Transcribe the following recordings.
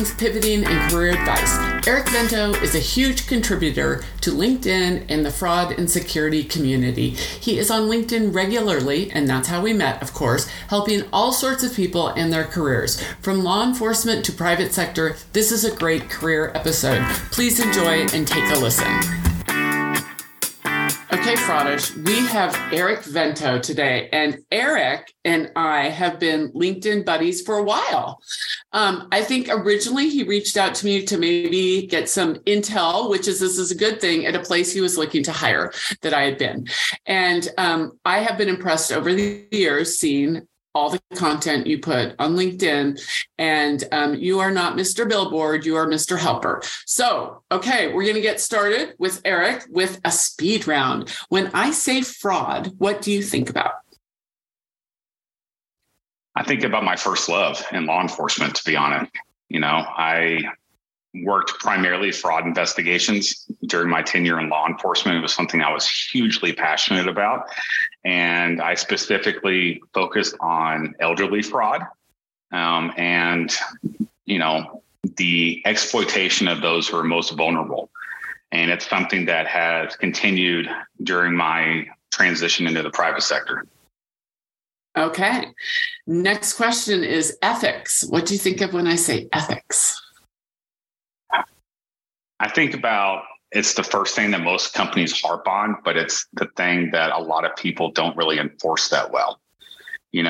things pivoting and career advice. Eric Vento is a huge contributor to LinkedIn and the fraud and security community. He is on LinkedIn regularly, and that's how we met, of course, helping all sorts of people in their careers. From law enforcement to private sector, this is a great career episode. Please enjoy and take a listen. Okay, Fraudish, we have Eric Vento today, and Eric and I have been LinkedIn buddies for a while. I think originally he reached out to me to maybe get some intel, this is a good thing, at a place he was looking to hire that I had been. And I have been impressed over the years seeing all the content you put on LinkedIn, and you are not Mr. Billboard, you are Mr. Helper. So, okay, we're going to get started with Eric with a speed round. When I say fraud, what do you think about? I think about my first love in law enforcement, to be honest. I worked primarily fraud investigations during my tenure in law enforcement. It was something I was hugely passionate about. And I specifically focused on elderly fraud and the exploitation of those who are most vulnerable. And it's something that has continued during my transition into the private sector. Okay. Next question is ethics. What do you think of when I say ethics? I think about it's the first thing that most companies harp on, but it's the thing that a lot of people don't really enforce that well. You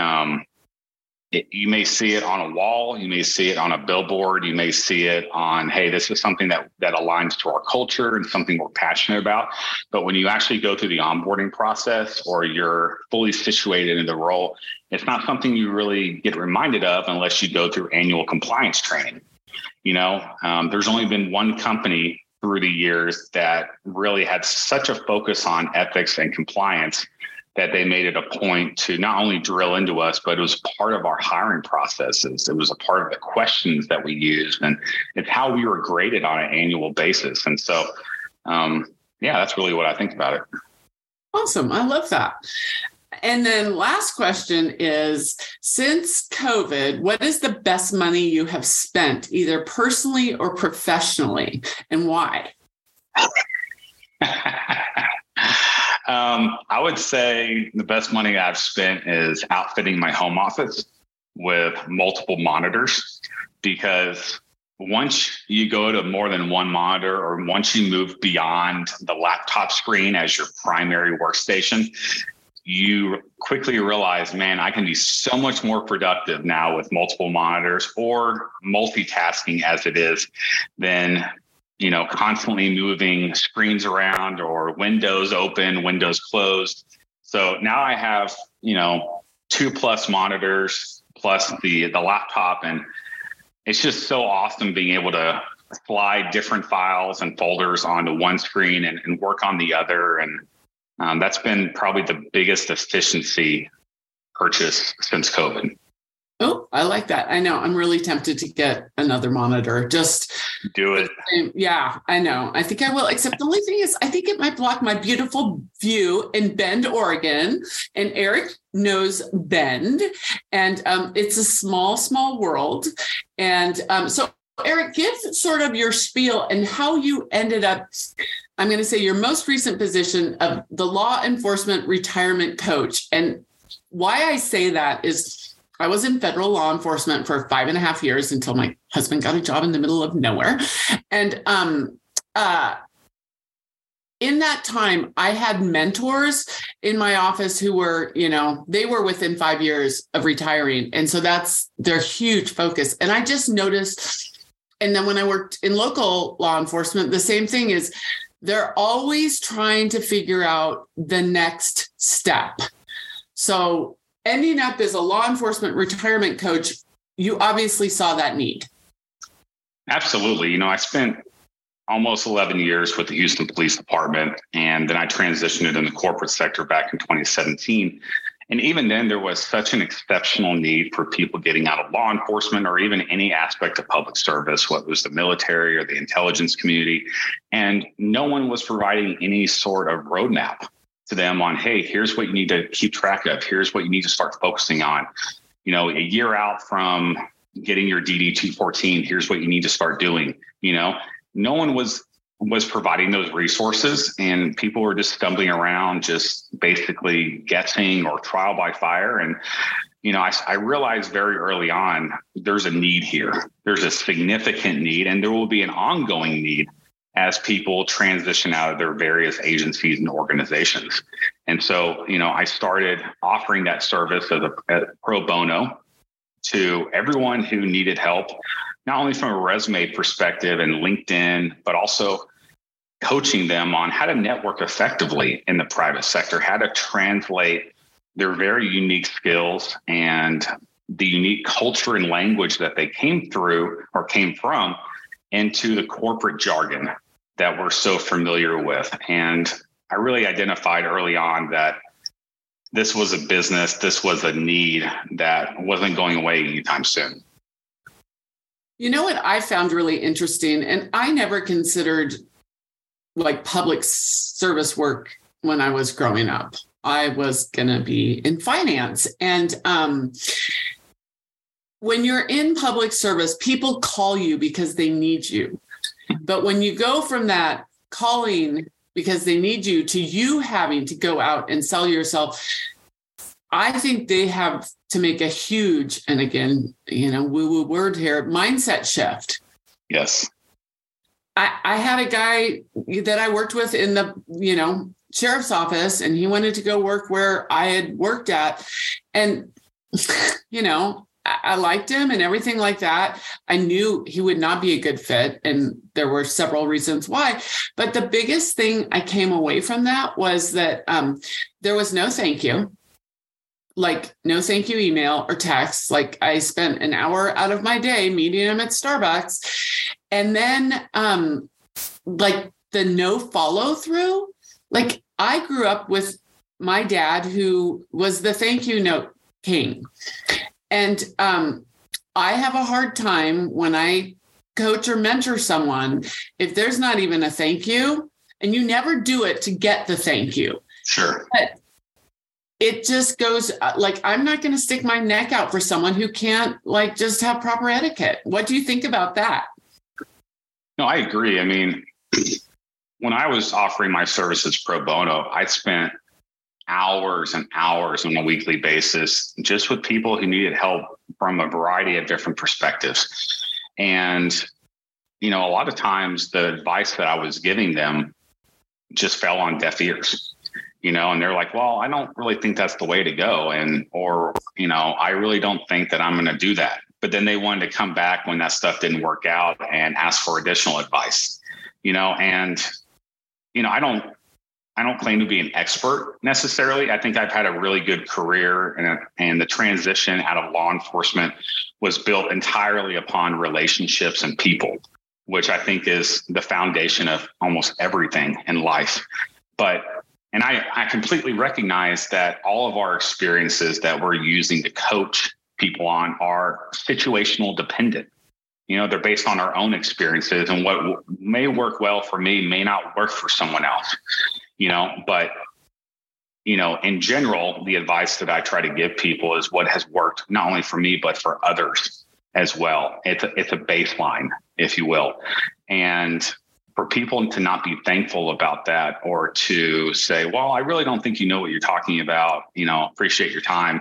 may see it on a wall, you may see it on a billboard, you may see it on, hey, this is something that aligns to our culture and something we're passionate about. But when you actually go through the onboarding process or you're fully situated in the role, it's not something you really get reminded of unless you go through annual compliance training. There's only been one company through the years that really had such a focus on ethics and compliance that they made it a point to not only drill into us, but it was part of our hiring processes. It was a part of the questions that we used, and it's how we were graded on an annual basis. And so, that's really what I think about it. Awesome. I love that. And then last question is, since COVID, what is the best money you have spent, either personally or professionally, and why? I would say the best money I've spent is outfitting my home office with multiple monitors, because once you go to more than one monitor, or once you move beyond the laptop screen as your primary workstation, you quickly realize, man, I can be so much more productive now with multiple monitors or multitasking as it is than, constantly moving screens around or windows open, windows closed. So now I have, 2+ monitors plus the laptop. And it's just so awesome being able to slide different files and folders onto one screen and work on the other. And that's been probably the biggest efficiency purchase since COVID. Oh, I like that. I know. I'm really tempted to get another monitor. Just do it. Yeah, I know. I think I will. Except the only thing is, I think it might block my beautiful view in Bend, Oregon. And Eric knows Bend. And it's a small, small world. And so, Eric, give sort of your spiel and how you ended up, I'm going to say, your most recent position of the law enforcement retirement coach. And why I say that is, I was in federal law enforcement for 5.5 years until my husband got a job in the middle of nowhere. And in that time, I had mentors in my office who were, they were within 5 years of retiring. And so that's their huge focus. And I just noticed, and then when I worked in local law enforcement, the same thing is they're always trying to figure out the next step. So ending up as a law enforcement retirement coach, you obviously saw that need. Absolutely. I spent almost 11 years with the Houston Police Department, and then I transitioned in the corporate sector back in 2017. And even then, there was such an exceptional need for people getting out of law enforcement or even any aspect of public service, whether it was the military or the intelligence community. And no one was providing any sort of roadmap to them on, hey, here's what you need to keep track of. Here's what you need to start focusing on. A year out from getting your DD 214. Here's what you need to start doing. No one was providing those resources, and people were just stumbling around, just basically guessing or trial by fire. And, I realized very early on, there's a need here. There's a significant need, and there will be an ongoing need as people transition out of their various agencies and organizations. And so, I started offering that service as a pro bono to everyone who needed help, not only from a resume perspective and LinkedIn, but also coaching them on how to network effectively in the private sector, how to translate their very unique skills and the unique culture and language that they came through or came from into the corporate jargon that we're so familiar with. And I really identified early on that this was a business, this was a need that wasn't going away anytime soon. You know what I found really interesting, and I never considered like public service work when I was growing up. I was going to be in finance. And when you're in public service, people call you because they need you. But when you go from that calling because they need you to you having to go out and sell yourself, I think they have to make a huge, and again, woo-woo word here, mindset shift. Yes. I had a guy that I worked with in the, sheriff's office, and he wanted to go work where I had worked at. And, I liked him and everything like that. I knew he would not be a good fit, and there were several reasons why. But the biggest thing I came away from that was that there was no thank you. Like no thank you email or text. Like I spent an hour out of my day meeting him at Starbucks. And then like the no follow through. Like I grew up with my dad, who was the thank you note king. And I have a hard time when I coach or mentor someone, if there's not even a thank you, and you never do it to get the thank you. Sure. But it just goes like, I'm not going to stick my neck out for someone who can't like just have proper etiquette. What do you think about that? No, I agree. I mean, when I was offering my services pro bono, I spent hours and hours on a weekly basis just with people who needed help from a variety of different perspectives. And, a lot of times the advice that I was giving them just fell on deaf ears, and they're like, well, I don't really think that's the way to go. Or I really don't think that I'm going to do that. But then they wanted to come back when that stuff didn't work out and ask for additional advice, I don't claim to be an expert necessarily. I think I've had a really good career, and the transition out of law enforcement was built entirely upon relationships and people, which I think is the foundation of almost everything in life. And I completely recognize that all of our experiences that we're using to coach people on are situational dependent. They're based on our own experiences, and what may work well for me may not work for someone else. But in general, the advice that I try to give people is what has worked not only for me, but for others as well. It's a baseline, if you will. And for people to not be thankful about that, or to say, well, I really don't think you know what you're talking about, appreciate your time,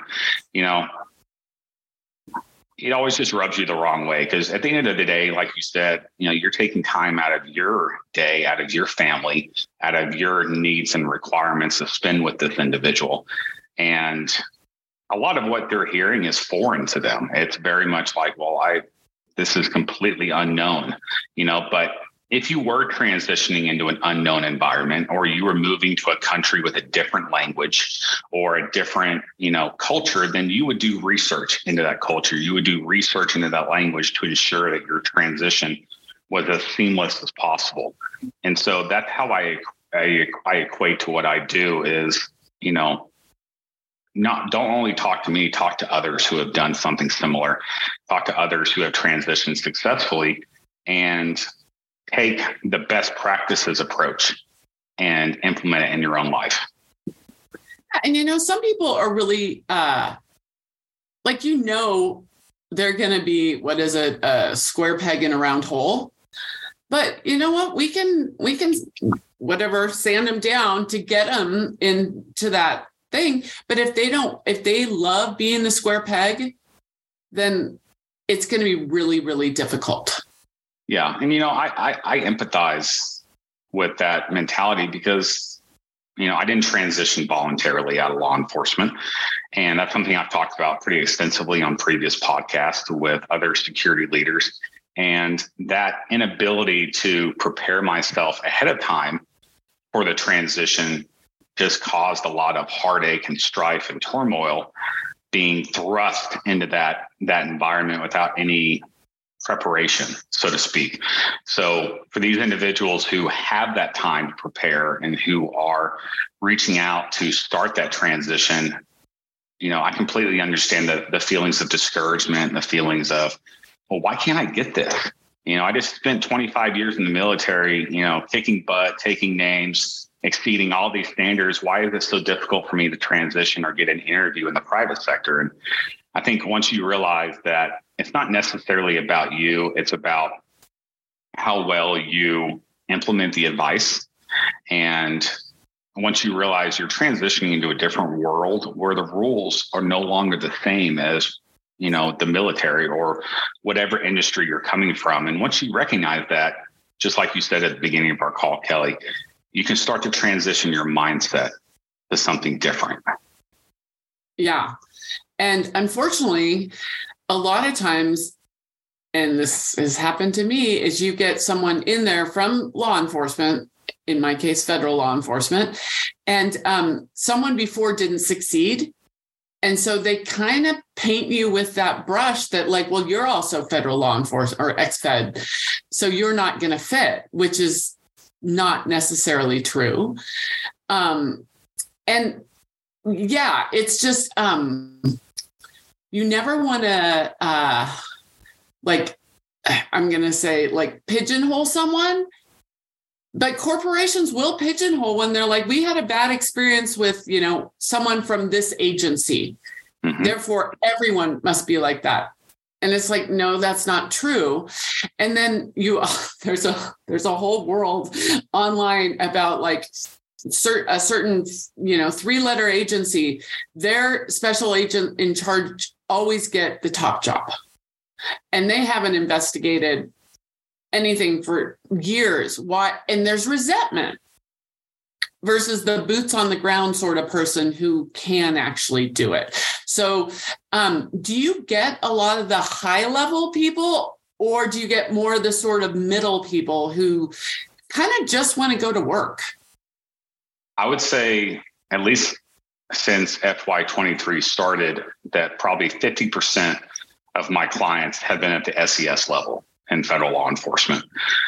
it always just rubs you the wrong way. Because at the end of the day, like you said, you're taking time out of your day, out of your family, out of your needs and requirements to spend with this individual. And a lot of what they're hearing is foreign to them. It's very much like, well, this is completely unknown, but if you were transitioning into an unknown environment, or you were moving to a country with a different language or a different, culture, then you would do research into that culture. You would do research into that language to ensure that your transition was as seamless as possible. And so that's how I equate to what I do is, don't only talk to me, talk to others who have done something similar, talk to others who have transitioned successfully, and take the best practices approach and implement it in your own life. And, some people are really they're going to be, what is it, a square peg in a round hole. But you know what? We can whatever, sand them down to get them into that thing. But if they love being the square peg, then it's going to be really, really difficult. Yeah. And, I empathize with that mentality because, I didn't transition voluntarily out of law enforcement. And that's something I've talked about pretty extensively on previous podcasts with other security leaders. And that inability to prepare myself ahead of time for the transition just caused a lot of heartache and strife and turmoil, being thrust into that environment without any preparation, so to speak. So for these individuals who have that time to prepare and who are reaching out to start that transition, I completely understand the feelings of discouragement and the feelings of, well, why can't I get this? I just spent 25 years in the military, kicking butt, taking names, exceeding all these standards. Why is it so difficult for me to transition or get an interview in the private sector? And I think once you realize that it's not necessarily about you, it's about how well you implement the advice. And once you realize you're transitioning into a different world where the rules are no longer the same as, the military or whatever industry you're coming from. And once you recognize that, just like you said at the beginning of our call, Kelly, you can start to transition your mindset to something different. Yeah. And unfortunately, a lot of times, and this has happened to me, is you get someone in there from law enforcement, in my case, federal law enforcement, and someone before didn't succeed. And so they kind of paint you with that brush that like, well, you're also federal law enforcement or ex-fed, so you're not going to fit, which is not necessarily true. And yeah, it's just, you never want to, I'm going to say like pigeonhole someone, but corporations will pigeonhole when they're like, we had a bad experience with, someone from this agency. Mm-hmm. Therefore, everyone must be like that. And it's like, no, that's not true. And then there's a whole world online about like a certain, 3-letter agency, their special agent in charge always get the top job. And they haven't investigated anything for years. Why? And there's resentment versus the boots on the ground sort of person who can actually do it. So do you get a lot of the high level people, or do you get more of the sort of middle people who kind of just want to go to work? I would say at least since FY23 started, that probably 50% of my clients have been at the SES level in federal law enforcement.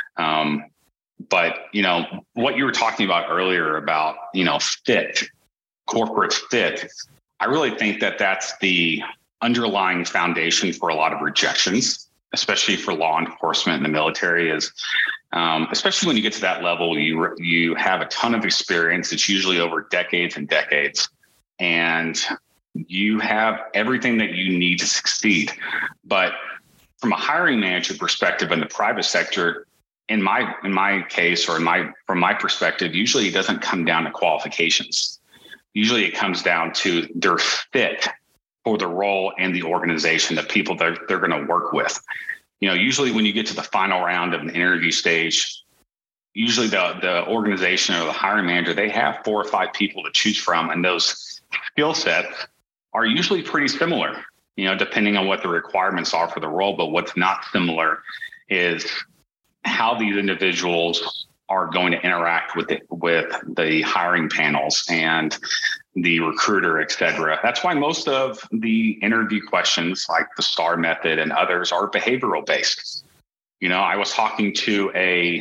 But, what you were talking about earlier about, fit, corporate fit, I really think that that's the underlying foundation for a lot of rejections, especially for law enforcement and the military, is especially when you get to that level, you have a ton of experience. It's usually over decades and decades, and you have everything that you need to succeed. But from a hiring manager perspective in the private sector, in my case, or from my perspective, usually it doesn't come down to qualifications. Usually it comes down to their fit for the role and the organization, the people that they're going to work with. Usually when you get to the final round of an interview stage, usually the organization or the hiring manager, they have 4 or 5 people to choose from, and those skill sets are usually pretty similar, depending on what the requirements are for the role. But what's not similar is how these individuals are going to interact with the hiring panels and the recruiter, et cetera. That's why most of the interview questions, like the STAR method and others, are behavioral based. I was talking to a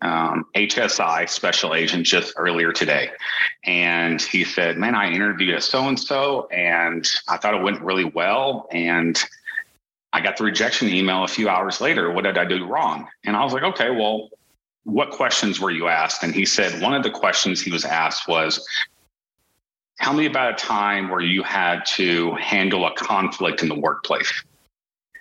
HSI special agent just earlier today, and he said, man, I interviewed a so-and-so and I thought it went really well, and I got the rejection email a few hours later. What did I do wrong? And I was like, okay, well, what questions were you asked? And he said one of the questions he was asked was, tell me about a time where you had to handle a conflict in the workplace.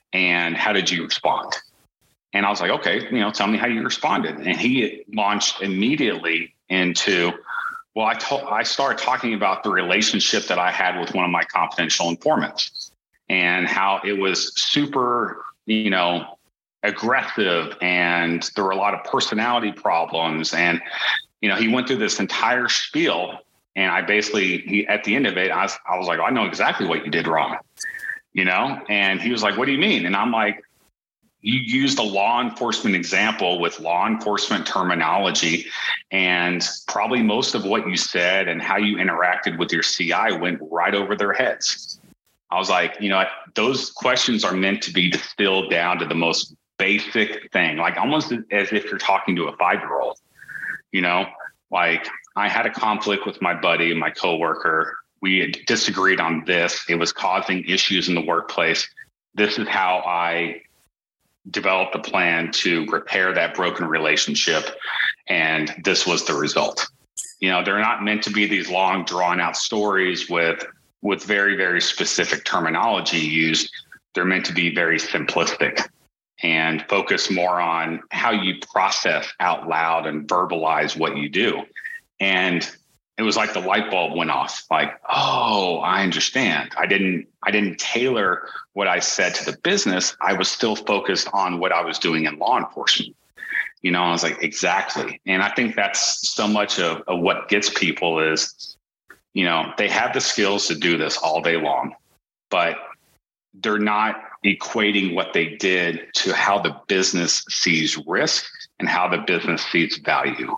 And how did you respond? And I was like, okay, tell me how you responded. And he launched immediately into, well, I started talking about the relationship that I had with one of my confidential informants and how it was super, aggressive, and there were a lot of personality problems. And, he went through this entire spiel. And I basically, at the end of it, I was like, I know exactly what you did wrong, and he was like, what do you mean? And I'm like, you used a law enforcement example with law enforcement terminology, and probably most of what you said and how you interacted with your CI went right over their heads. I was like, those questions are meant to be distilled down to the most basic thing, like almost as if you're talking to a 5-year-old, like I had a conflict with my buddy and my coworker. We had disagreed on this. It was causing issues in the workplace. This is how I developed a plan to repair that broken relationship. And this was the result. They're not meant to be these long drawn out stories with very, very specific terminology used. They're meant to be very simplistic and focus more on how you process out loud and verbalize what you do. And it was like the light bulb went off, like, oh, I understand. I didn't tailor what I said to the business. I was still focused on what I was doing in law enforcement. I was like, exactly. And I think that's so much of what gets people is, they have the skills to do this all day long, but they're not equating what they did to how the business sees risk and how the business sees value.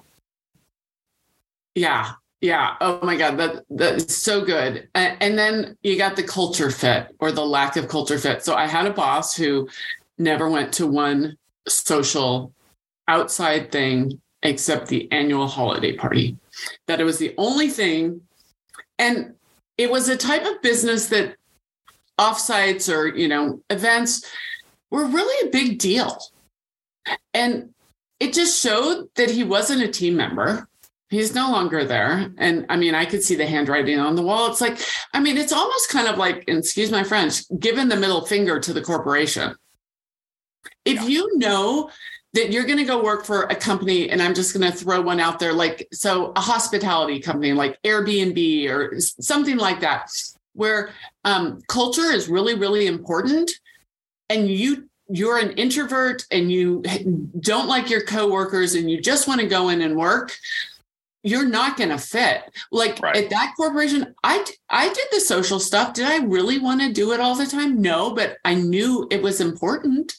Yeah. Yeah. Oh my God. That's so good. And then you got the culture fit or the lack of culture fit. So I had a boss who never went to one social outside thing except the annual holiday party, that it was the only thing. And it was a type of business that offsites or, events were really a big deal. And it just showed that he wasn't a team member. He's no longer there. And I could see the handwriting on the wall. It's like, it's almost kind of like, and excuse my French, giving the middle finger to the corporation. If you know that you're going to go work for a company, and I'm just going to throw one out there, like, so a hospitality company like Airbnb or something like that, where culture is really, really important. And you're an introvert and you don't like your coworkers and you just want to go in and work, you're not going to fit. Like right. At that corporation, I did the social stuff. Did I really want to do it all the time? No, but I knew it was important.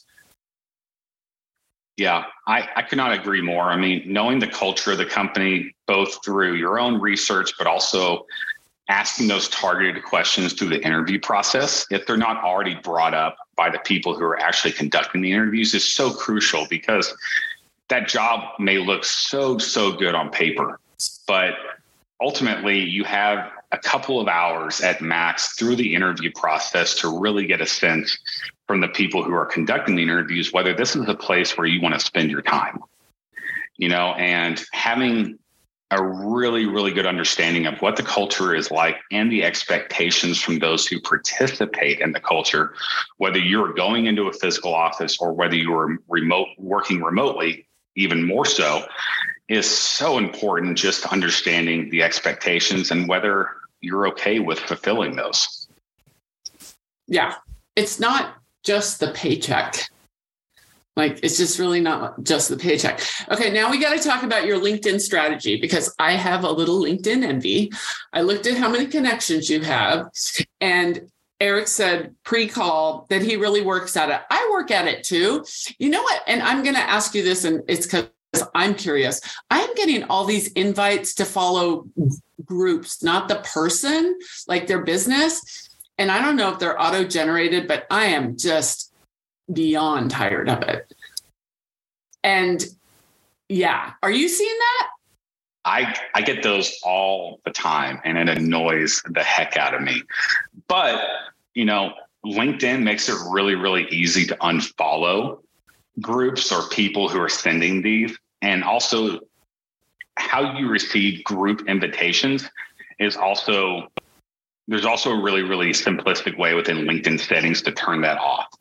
Yeah, I could not agree more. Knowing the culture of the company, both through your own research, but also asking those targeted questions through the interview process, if they're not already brought up by the people who are actually conducting the interviews, is so crucial, because that job may look so good on paper, but ultimately you have a couple of hours at max through the interview process to really get a sense from the people who are conducting the interviews whether this is a place where you want to spend your time, and having a really, really good understanding of what the culture is like and the expectations from those who participate in the culture, whether you're going into a physical office or whether you're working remotely, even more so, is so important, just understanding the expectations and whether you're okay with fulfilling those. Yeah. It's not just the paycheck. Like, it's just really not just the paycheck. Okay, now we got to talk about your LinkedIn strategy, because I have a little LinkedIn envy. I looked at how many connections you have, and Eric said pre-call that he really works at it. I work at it too. You know what? And I'm going to ask you this, and it's because I'm curious. I'm getting all these invites to follow groups, not the person, like their business. And I don't know if they're auto-generated, but I am just beyond tired of it. And yeah, are you seeing that? I get those all the time, and it annoys the heck out of me. But, LinkedIn makes it really, really easy to unfollow groups or people who are sending these. And also how you receive group invitations is there's also a really, really simplistic way within LinkedIn settings to turn that off.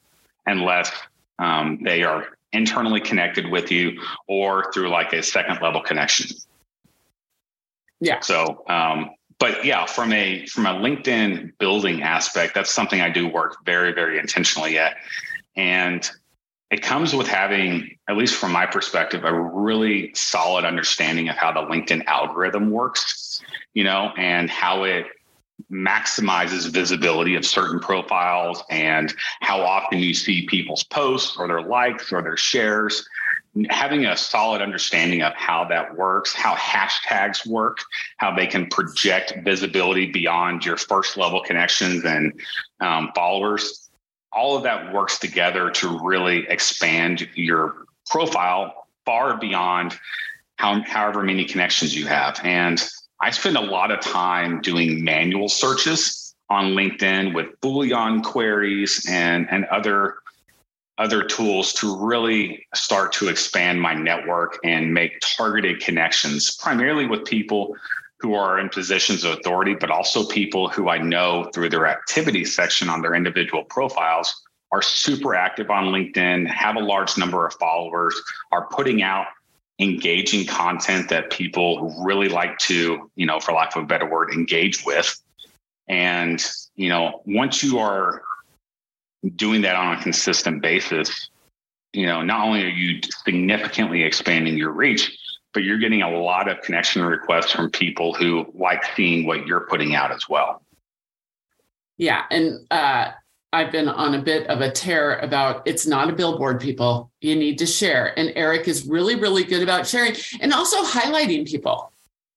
unless they are internally connected with you or through like a second level connection. Yeah. So, but yeah, from a LinkedIn building aspect, that's something I do work very, very intentionally at. And it comes with having, at least from my perspective, a really solid understanding of how the LinkedIn algorithm works, and how it maximizes visibility of certain profiles and how often you see people's posts or their likes or their shares. Having a solid understanding of how that works, how hashtags work, how they can project visibility beyond your first level connections and followers. All of that works together to really expand your profile far beyond however many connections you have. And I spend a lot of time doing manual searches on LinkedIn with Boolean queries and other tools to really start to expand my network and make targeted connections, primarily with people who are in positions of authority, but also people who I know through their activity section on their individual profiles are super active on LinkedIn, have a large number of followers, are putting out engaging content that people really like to, for lack of a better word, engage with. And, once you are doing that on a consistent basis, not only are you significantly expanding your reach, but you're getting a lot of connection requests from people who like seeing what you're putting out as well. Yeah. And I've been on a bit of a tear about it's not a billboard, people. You need to share. And Eric is really, really good about sharing and also highlighting people.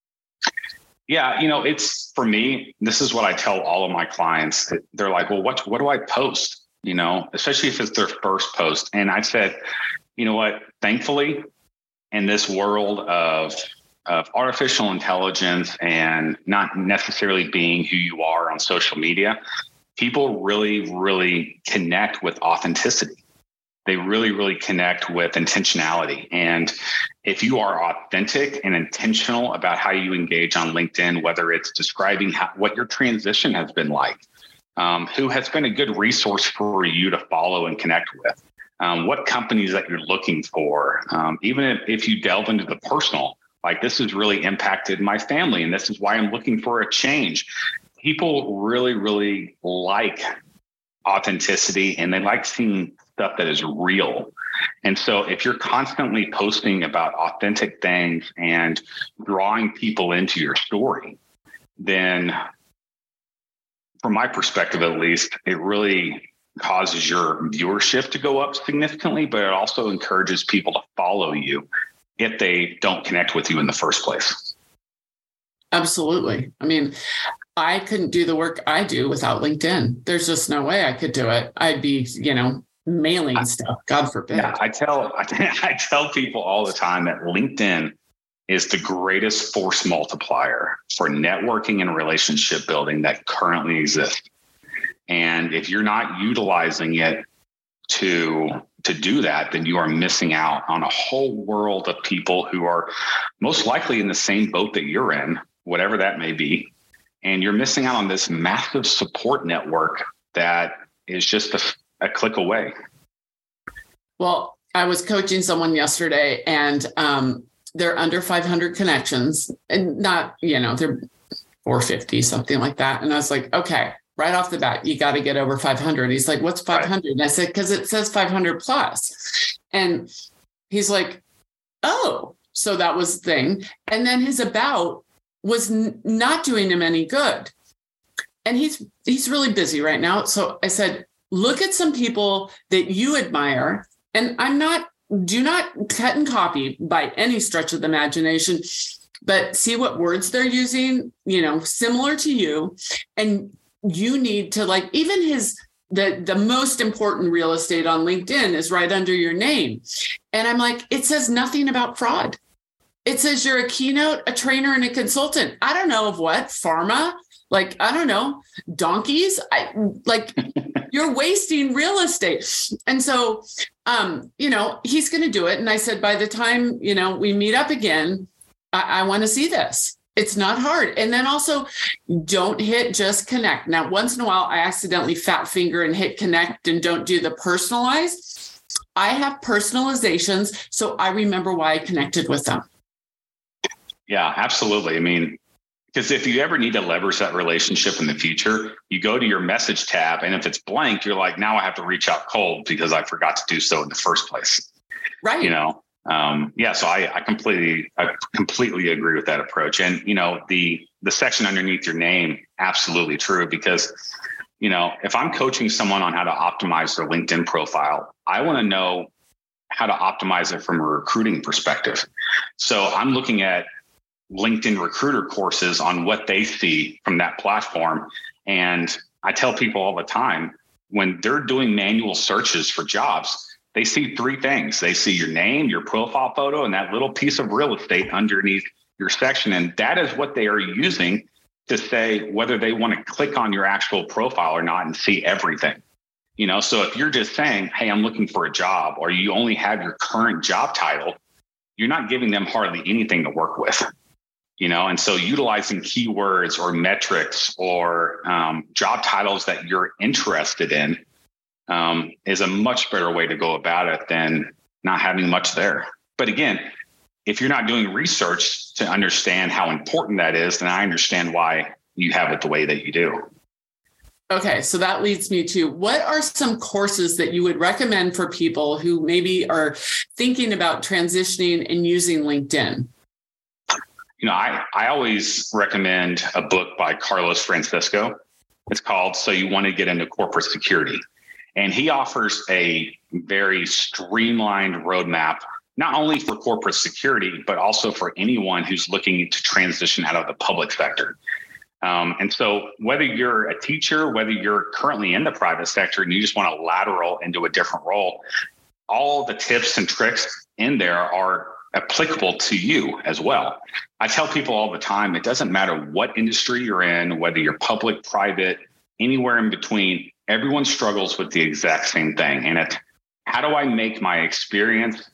Yeah. It's, for me, this is what I tell all of my clients. They're like, well, what do I post? Especially if it's their first post. And I said, you know what, thankfully, in this world of artificial intelligence and not necessarily being who you are on social media, people really, really connect with authenticity. They really, really connect with intentionality. And if you are authentic and intentional about how you engage on LinkedIn, whether it's describing what your transition has been like, who has been a good resource for you to follow and connect with, what companies that you're looking for, even if you delve into the personal, like this has really impacted my family and this is why I'm looking for a change. People really, really like authenticity and they like seeing stuff that is real. And so if you're constantly posting about authentic things and drawing people into your story, then from my perspective, at least, it really causes your viewership to go up significantly, but it also encourages people to follow you if they don't connect with you in the first place. Absolutely. I mean, I couldn't do the work I do without LinkedIn. There's just no way I could do it. I'd be, mailing stuff, God forbid. Yeah, I tell people all the time that LinkedIn is the greatest force multiplier for networking and relationship building that currently exists. And if you're not utilizing it to do that, then you are missing out on a whole world of people who are most likely in the same boat that you're in, whatever that may be. And you're missing out on this massive support network that is just a click away. Well, I was coaching someone yesterday and they're under 500 connections and not, they're 450, something like that. And I was like, okay, right off the bat, you got to get over 500. He's like, what's 500? Right. And I said, because it says 500 plus. And he's like, oh, so that was the thing. And then his about was not doing him any good. And he's really busy right now. So I said, look at some people that you admire. And do not cut and copy by any stretch of the imagination, but see what words they're using, similar to you. And you need to even the most important real estate on LinkedIn is right under your name. And I'm like, it says nothing about fraud. It says you're a keynote, a trainer, and a consultant. I don't know of what, pharma, I don't know, donkeys. You're wasting real estate. And so, he's going to do it. And I said, by the time, we meet up again, I want to see this. It's not hard. And then also don't hit just connect. Now, once in a while, I accidentally fat finger and hit connect and don't do the personalized. I have personalizations, so I remember why I connected with them. Yeah, absolutely. I mean, because if you ever need to leverage that relationship in the future, you go to your message tab, and if it's blank, you're like, now I have to reach out cold because I forgot to do so in the first place. Right. You know, so I completely agree with that approach. And, you know, the section underneath your name, absolutely true, because, you know, if I'm coaching someone on how to optimize their LinkedIn profile, I want to know how to optimize it from a recruiting perspective. So I'm looking at LinkedIn recruiter courses on what they see from that platform. And I tell people all the time, when they're doing manual searches for jobs, they see three things. They see your name, your profile photo, and that little piece of real estate underneath your section. And that is what they are using to say whether they want to click on your actual profile or not and see everything. You know, so if you're just saying, hey, I'm looking for a job, or you only have your current job title, you're not giving them hardly anything to work with. You know, and so utilizing keywords or metrics or job titles that you're interested in is a much better way to go about it than not having much there. But again, if you're not doing research to understand how important that is, then I understand why you have it the way that you do. Okay, so that leads me to, what are some courses that you would recommend for people who maybe are thinking about transitioning and using LinkedIn? You know, I always recommend a book by Carlos Francisco. It's called So You Want to Get Into Corporate Security. And he offers a very streamlined roadmap, not only for corporate security, but also for anyone who's looking to transition out of the public sector. And so whether you're a teacher, whether you're currently in the private sector and you just want to lateral into a different role, all the tips and tricks in there are applicable to you as well. I tell people all the time, it doesn't matter what industry you're in, whether you're public, private, anywhere in between, everyone struggles with the exact same thing. And it's, how do I make my experience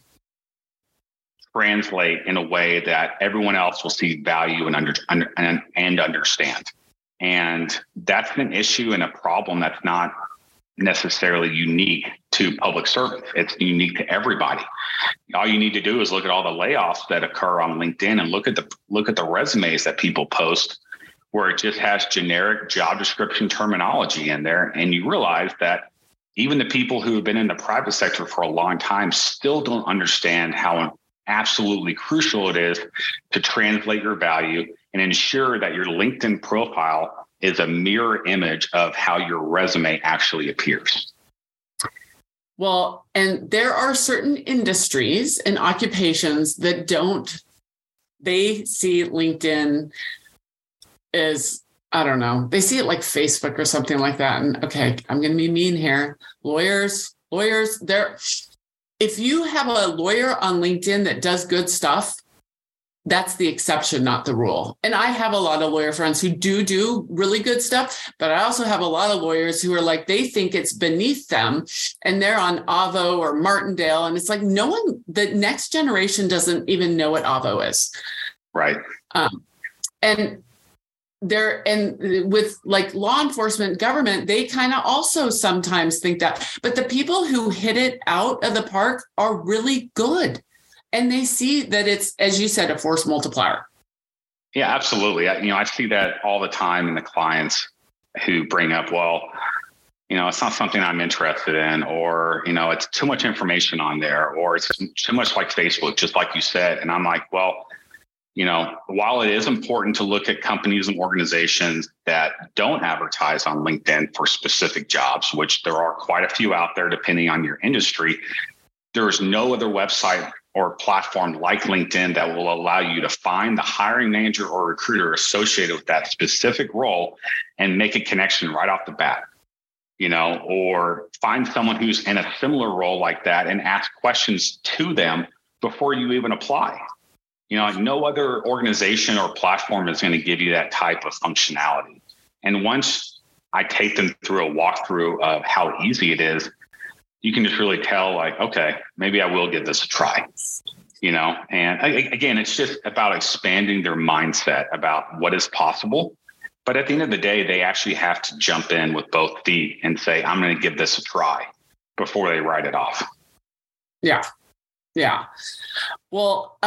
translate in a way that everyone else will see value and understand? And that's an issue and a problem that's not necessarily unique to public service. It's unique to everybody. All you need to do is look at all the layoffs that occur on LinkedIn and look at the resumes that people post, where it just has generic job description terminology in there. And you realize that even the people who have been in the private sector for a long time still don't understand how absolutely crucial it is to translate your value and ensure that your LinkedIn profile is a mirror image of how your resume actually appears. Well, and there are certain industries and occupations that they see LinkedIn as, I don't know, they see it like Facebook or something like that. And okay, I'm going to be mean here. Lawyers, if you have a lawyer on LinkedIn that does good stuff, that's the exception, not the rule. And I have a lot of lawyer friends who do really good stuff, but I also have a lot of lawyers who are like, they think it's beneath them and they're on Avvo or Martindale. And it's like, the next generation doesn't even know what Avvo is. Right. And with like law enforcement, government, they kind of also sometimes think that, but the people who hit it out of the park are really good. And they see that it's, as you said, a force multiplier. Yeah, absolutely. I see that all the time in the clients who bring up, well, it's not something I'm interested in, or, it's too much information on there, or it's too much like Facebook, just like you said. And I'm like, well, while it is important to look at companies and organizations that don't advertise on LinkedIn for specific jobs, which there are quite a few out there depending on your industry, there is no other website or platform like LinkedIn that will allow you to find the hiring manager or recruiter associated with that specific role and make a connection right off the bat, or find someone who's in a similar role like that and ask questions to them before you even apply. No other organization or platform is going to give you that type of functionality. And once I take them through a walkthrough of how easy it is, you can just really tell, like, okay, maybe I will give this a try. And again, it's just about expanding their mindset about what is possible. But at the end of the day, they actually have to jump in with both feet and say, I'm going to give this a try before they write it off. Yeah. Yeah. Well,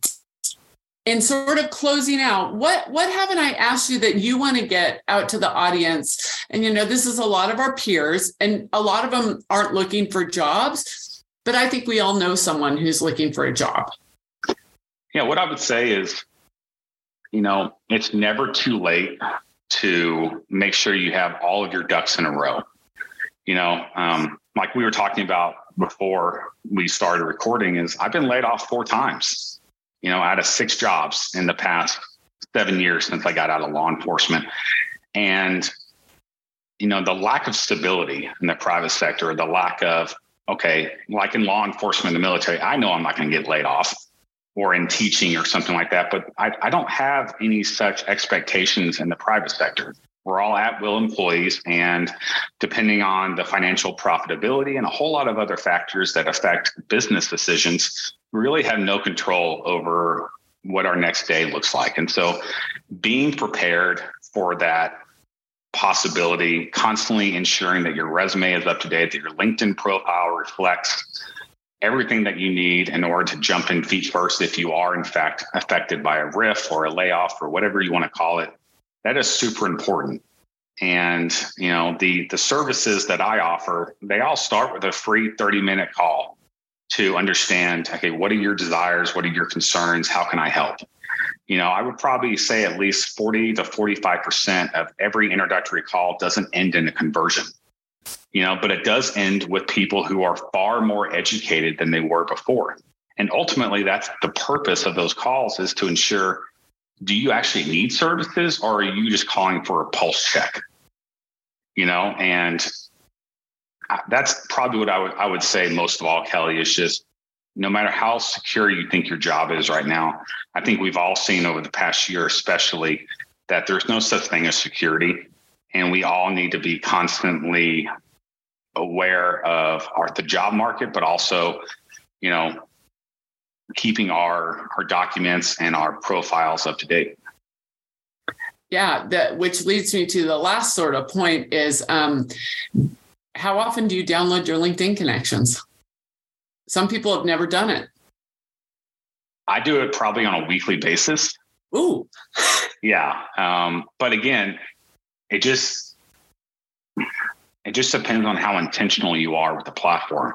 in sort of closing out, what haven't I asked you that you want to get out to the audience? And, this is a lot of our peers, and a lot of them aren't looking for jobs, but I think we all know someone who's looking for a job. Yeah. What I would say is, it's never too late to make sure you have all of your ducks in a row. Like we were talking about before we started recording, is I've been laid off 4 times, out of 6 jobs in the past 7 years since I got out of law enforcement. And, the lack of stability in the private sector, the lack of, like in law enforcement, the military, I know I'm not going to get laid off, or in teaching or something like that, but I don't have any such expectations in the private sector. We're all at-will employees, and depending on the financial profitability and a whole lot of other factors that affect business decisions, we really have no control over what our next day looks like. And so being prepared for that possibility, constantly ensuring that your resume is up to date, that your LinkedIn profile reflects everything that you need in order to jump in feet first if you are in fact affected by a RIF or a layoff or whatever you want to call it. That is super important. And, the services that I offer, they all start with a free 30-minute call to understand, okay, what are your desires? What are your concerns? How can I help? I would probably say at least 40 to 45% of every introductory call doesn't end in a conversion. But it does end with people who are far more educated than they were before. And ultimately, that's the purpose of those calls, is to ensure, do you actually need services, or are you just calling for a pulse check? And that's probably what I would say most of all, Kelly, is just no matter how secure you think your job is right now, I think we've all seen over the past year, especially, that there's no such thing as security. And we all need to be constantly aware of the job market, but also, keeping our documents and our profiles up to date. Yeah, which leads me to the last sort of point is, how often do you download your LinkedIn connections? Some people have never done it. I do it probably on a weekly basis. Ooh. Yeah. But again, it just depends on how intentional you are with the platform.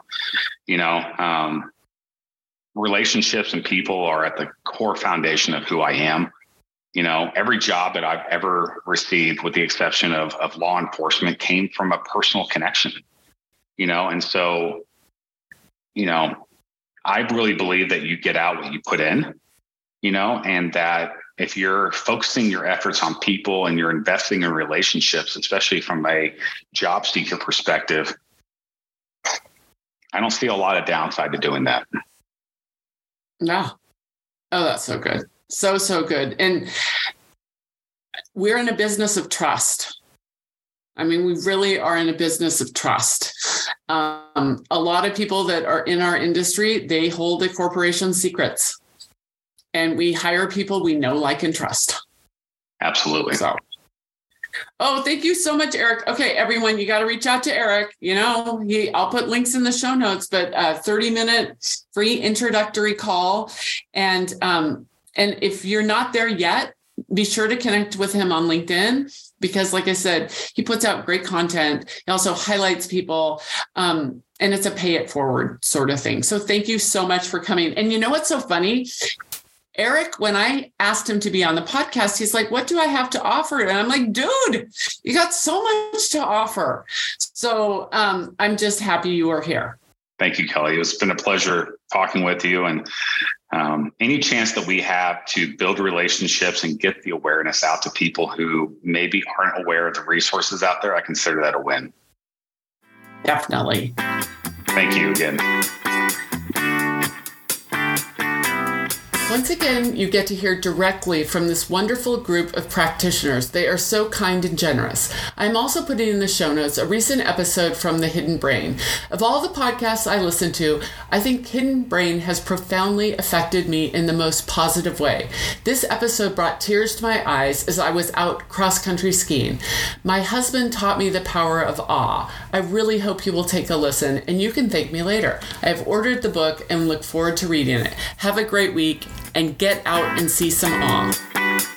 Relationships and people are at the core foundation of who I am. Every job that I've ever received, with the exception of law enforcement, came from a personal connection, and so, I really believe that you get out what you put in, and that if you're focusing your efforts on people and you're investing in relationships, especially from a job seeker perspective, I don't see a lot of downside to doing that. No. Oh, that's so good. So good. And we're in a business of trust. I mean, we really are in a business of trust. A lot of people that are in our industry, they hold the corporation's secrets. And we hire people we know, like, and trust. Absolutely. So, thank you so much, Eric. Okay, everyone, you got to reach out to Eric. I'll put links in the show notes, but 30-minute free introductory call. And if you're not there yet, be sure to connect with him on LinkedIn, because, like I said, he puts out great content. He also highlights people, and it's a pay it forward sort of thing. So thank you so much for coming. And you know what's so funny? Eric, when I asked him to be on the podcast, he's like, what do I have to offer? And I'm like, dude, you got so much to offer. So I'm just happy you are here. Thank you, Kelly. It's been a pleasure talking with you. And any chance that we have to build relationships and get the awareness out to people who maybe aren't aware of the resources out there, I consider that a win. Definitely. Thank you again. Once again, you get to hear directly from this wonderful group of practitioners. They are so kind and generous. I'm also putting in the show notes a recent episode from The Hidden Brain. Of all the podcasts I listen to, I think Hidden Brain has profoundly affected me in the most positive way. This episode brought tears to my eyes as I was out cross-country skiing. My husband taught me the power of awe. I really hope you will take a listen, and you can thank me later. I have ordered the book and look forward to reading it. Have a great week, and get out and see some awe.